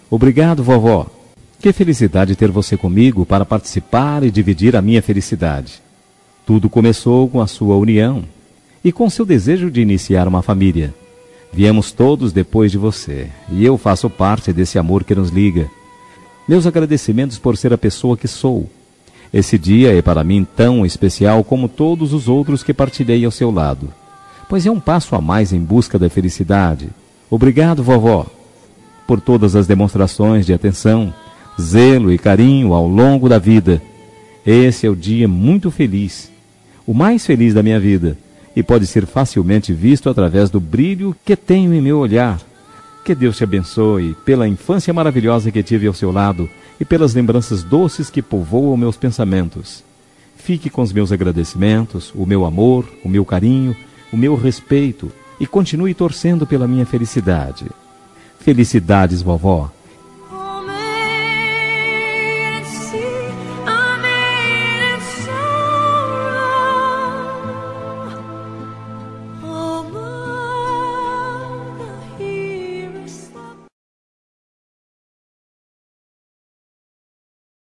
Obrigado, vovó. Que felicidade ter você comigo para participar e dividir a minha felicidade. Tudo começou com a sua união e com seu desejo de iniciar uma família. Viemos todos depois de você, e eu faço parte desse amor que nos liga. Meus agradecimentos por ser a pessoa que sou. Esse dia é para mim tão especial como todos os outros que partilhei ao seu lado, pois é um passo a mais em busca da felicidade. Obrigado, vovó, por todas as demonstrações de atenção, zelo e carinho ao longo da vida. Esse é o dia muito feliz, o mais feliz da minha vida, e pode ser facilmente visto através do brilho que tenho em meu olhar. Que Deus te abençoe pela infância maravilhosa que tive ao seu lado e pelas lembranças doces que povoam meus pensamentos. Fique com os meus agradecimentos, o meu amor, o meu carinho, o meu respeito e continue torcendo pela minha felicidade. Felicidades, vovó.